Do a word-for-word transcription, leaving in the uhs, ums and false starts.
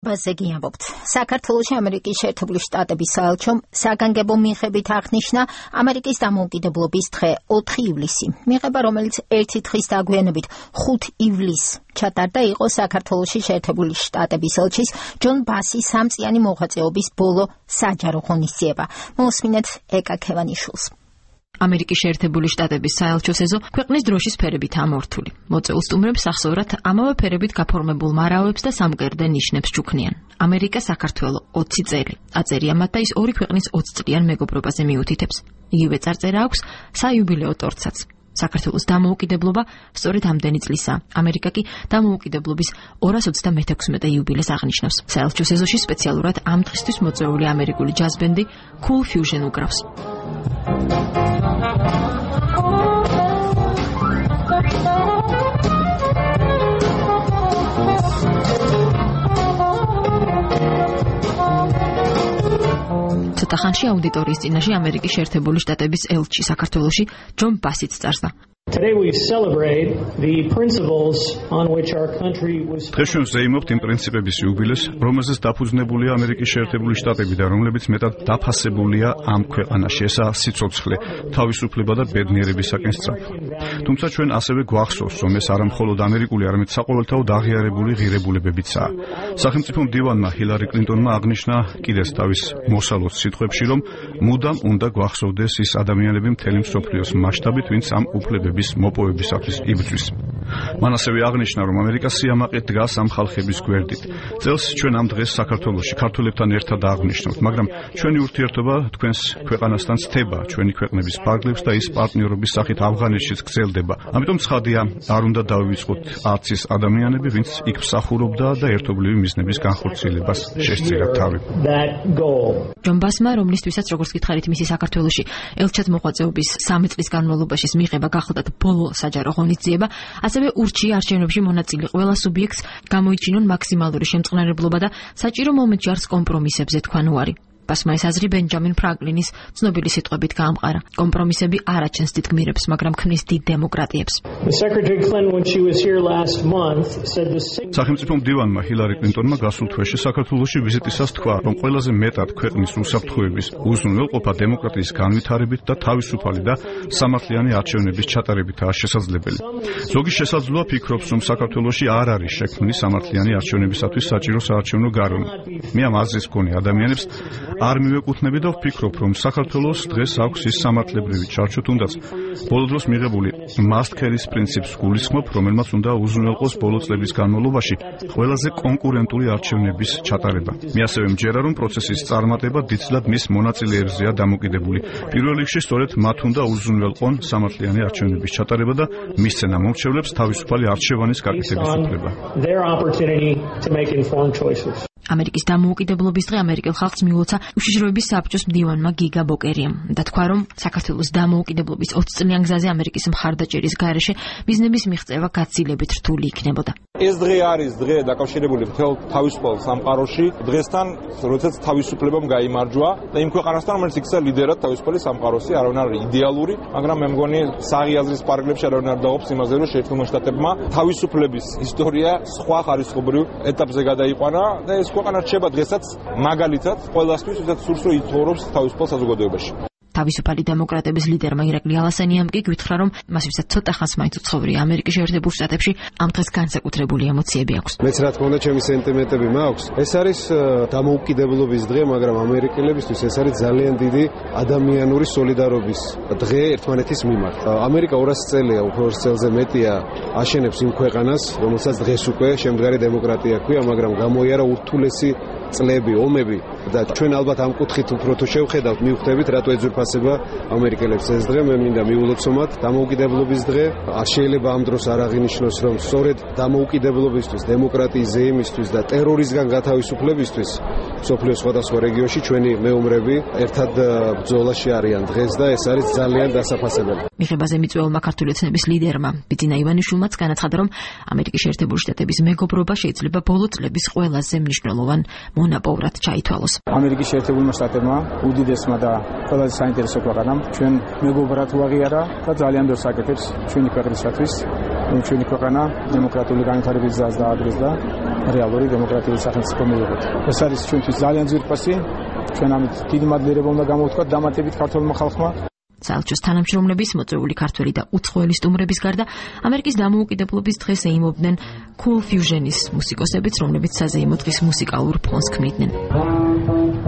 ბაზეგი ამბობთ. საქართველოში ამერიკის შეერთებული შტატების საელჩომ საგანგებო მიღებით აღნიშნა ამერიკის დამოუკიდებლობის დღე ოთხი ივლისი. მიღება, რომელიც ერთი დღის დაგვიანებით ხუთი ივლისს ჩატარდა, იყო საქართველოში შეერთებული შტატების ელჩის ჯონ ბასის სამწლიანი მოღვაწეობის ბოლო საჯარო ღონისძიება. მოусმინეთ ეკა ქევანიშვილს. ამერიკის შეერთებული შტატების საელჩოს ეზო ქვეყნის დროშის ფერებითაა მორთული. მოწეულ სტუმრებს ახსოვრად ამავე ფერებით გაფორმებულ მარაოებს და სამკერდე ნიშნებს ჩუქნიან. ამერიკა საქართველო ოცი წელი. აწერია მათ და ის ორი ქვეყნის ოცწლიან მეგობრობაზე მიუთითებს. იგივე წარწერა აქვს საიუბილეო ტორცაც. საქართველოს დამოუკიდებლობა სწორედ ამდენი წლისაა. ამერიკა კი დამოუკიდებლობის ორას ოცდამეექვსმეტე იუბილეს აღნიშნავს. საელჩოს ეზოში სპეციალურად ამ დღისთვის მოწვეული ამერიკული ჯაზ ბენდი Cool Fusion უკრავს. ცოტა ხანში აუდიტორიის წინაშე ამერიკის შეერთებული შტატების ელჩი საქართველოში ჯონ ბასიც წარსდა. დღეს ჩვენ ზეიმობთ იმ პრინციპების იუბილეს, რომელზეც დაფუძნებულია ამერიკის შეერთებული შტატები და რომლებიც მეტად დაფასებულია ამ ქვეყანაში. ესაა სიცოცხლე, თავისუფლება და ბედნიერებისაკენ სწრაფვა. თუმცა ჩვენ ასევე გვახსოვს, რომ ეს არა მხოლოდ ამერიკული, არამედ საყოველთაოდ აღიარებული ღირებულებებიცაა. სახელმწიფო მდივანმა ჰილარი კლინტონმა აღნიშნა კიდეც თავის მოსალოდ სიტყვებში, რომ მუდამ უნდა გვახსოვდეს ის ადამიანები მთელი მსოფლიოს მასშტაბით, ვინც ამ უფლებების მოპოვებისათვის იბრძვის. მან ასევე აღნიშნა, რომ ამერიკა სიამაყედ დგას ამ ხალხების გვერდით. წელს ჩვენ ამ დღეს საქართველოში ქართველებთან ერთად აღნიშნავთ, მაგრამ ჩვენი ურთიერთობა თქვენს ქვეყანასთან ცდება, ჩვენი ქვეყნების ფარგლებს და ის პარტნიორობის სახით ავღანეთშიც გრძელდება. ამიტომ ცხადია, არ უნდა დავივიწყოთ არც ის ადამიანები, ვინც იქ მსახურობდა და ერთობლივი მიზნების განხორციელებას შესწირა თავი. ჯონ ბასმა, რომლისთვისაც როგორც გითხარით, მისი საქართველოში ელჩად მოღვაწეობის სამი წლის განმავლობაში მიღება გახლდათ ბოლო საჯარო ღონისძიება, ასევე ურჩია არჩევნებში მონაწილე ყველა სუბიექტს გამოიჩინონ მაქსიმალური შემწყნარებლობა და საჭირო მომენტში არს კომპრომისებზე თქვან უარი. ბასმა ეს აზრი ბენჯამინ ფრანკლინის ცნობილი სიტყვებით გაამყარა. კომპრომისები არ აჩენს დიდ გმირებს, მაგრამ ქმნის დიდ დემოკრატიებს. სახელმწიფო მდივანმა ჰილარი კლინტონმა გასულ თვეში საქართველოში ვიზიტისას თქვა, რომ ყველაზე მეტად ქვეყნის უსაფრთხოების უზრუნველყოფა დემოკრატიის განვითარებით და თავისუფალი და სამართლიანი არჩევნების ჩატარებითაა შესაძლებელი. ზოგი შესაძლოა ფიქრობს, რომ საქართველოში არ არის შექმნილი სამართლიანი არჩევნებისათვის საჭირო საარჩევნო გარემო. მე ამ აზრის მქონე ადამიანებს არ მივეკუთვნები და ვფიქრობ, რომ საქართველოს დღეს აქვს ის სამართლებრივი ჩარჩო, თუნდაც ბოლო დროს მიღებული must-carry-ს პრინციპს გულისხმობ, რომელმაც უნდა უზრუნველყოს ბოლო წლების განმავლობაში ყველაზე კონკურენტული არჩევნების ჩატარება. მე ასევე მჯერა, რომ პროცესის წარმატება დიდწილად მის მონაწილეებზეა დამოკიდებული. პირველ რიგში სწორედ მათ უნდა უზრუნველყონ სამართლიანი არჩევნების ჩატარება და მისცენ მომრჩევლებს თავისუფალი არჩევანის გაკეთების უფლება. ამერიკის დამოუკიდებლობის დღე ამერიკელ ხალხს მიულოცა უშიშროების საბჭოს მდივანმა გიგა ბოკერიამ და თქვა, რომ საქართველოს დამოუკიდებლობის ოცი წლიან გზაზე ამერიკის მხარდაჭერის გარეშე მიზნების მიღწევა გაცილებით რთული იქნებოდა. ეს დღე არის დღე დაკავშირებული მთელ თავისუფალ სამყაროში დღესთან, როდესაც თავისუფლებამ გაიმარჯვა და იმ ქვეყანასთან, რომელიც იქცა ლიდერად თავისუფალი სამყაროსი, არავინ არ არის იდეალური, მაგრამ მე მგონი საღიაზრის პარკლებში არავინ არ დაობს იმაზე, რომ შეერთებულმა შტატებმა თავისუფლების ისტორია სხვა ხარისხობრივ ეტაპზე გადაიყვანა და ეს ქვეყანა რჩება დღესაც მაგალითად ყველასთვის, ვისაც სურს რომ იცხოვრობს თავისუფალ საზოგადოებაში. თავისუფალი დემოკრატების ლიდერმა ირაკლი ალასანიამ კი გითხრა, რომ მას ვისაც ცოტა ხანს მაინც უცხოვრია ამერიკის შეერთებულ შტატებში, ამ დღეს განსაკუთრებული ემოციები აქვს. მეც რა თქმა უნდა ჩემი სენტიმენტები მაქვს. ეს არის დამოუკიდებლობის დღე, მაგრამ ამერიკელებისთვის ეს არის ძალიან დიდი ადამიანური სოლიდარობის დღე ერთმანეთის მიმართ. ამერიკა ორას წელია, უფრო ორ წელზე მეტია აშენებს იმ ქვეყანას, რომელსაც დღეს უკვე შემდგარი დემოკრატია ქვია, მაგრამ გამოიარა ურთულესი წლები, ომები და ჩვენ ალბათ ამ კუთხით უფრო თუ შევხედავთ, მივხვდებით, რატო ეძურფასება ამერიკელებს ეს დღე. მე მინდა მიულოცოთ დამოუკიდებლობის დღე. არ შეიძლება ამ დროს არ აღინიშნოს, რომ სწორედ დამოუკიდებლობისთვის, დემოკრატიის ზეიმისთვის და ტერორიზმგან გათავისუფლებისთვის სოფლიოს სხვადასხვა რეგიონში ჩვენი მეომრები ერთად ბრძოლაში არიან დღეს და ეს არის ძალიან დასაფასებელი. მიღებაზე მიწვეულმა ქართული ოცნების ლიდერმა ბიძინა ივანიშვილმაც განაცხადა, რომ ამერიკის შეერთებული შტატების მეგობრობა შეიძლება ბოლო წლების ყველაზე მნიშვნელოვან მონაპოვრად ჩაითვალოს. ამერიკის შეერთებულმა შტატებმა უდიდესმა და ყველაზე საინტერესო ქვეყანამ ჩვენ მეგობრად უაღიარა და ძალიან ბევრს აკეთებს ჩვენი ქვეყნისათვის. ჩვენი ქვეყანა დემოკრატიული განვითარების გზას დაადგეს და რეალური დემოკრატიული სახელმწიფო მივიღოთ. ეს არის ჩვენთვის ძალიან ძვირფასი, ჩვენ ამით დიდი მადლიერება უნდა გამოვთქვათ დამატებით ქართულმა ხალხმა. საელჩოს თანამშრომლების, მოწვეული ქართველი და უცხოელი სტუმრების გარდა ამერიკის დამოუკიდებლობის დღეს ეიმობდნენ Cool Fusion-ის მუსიკოსებიც, რომლებიც საზეიმო დღის მუსიკალურ ფონს ქმნიდნენ.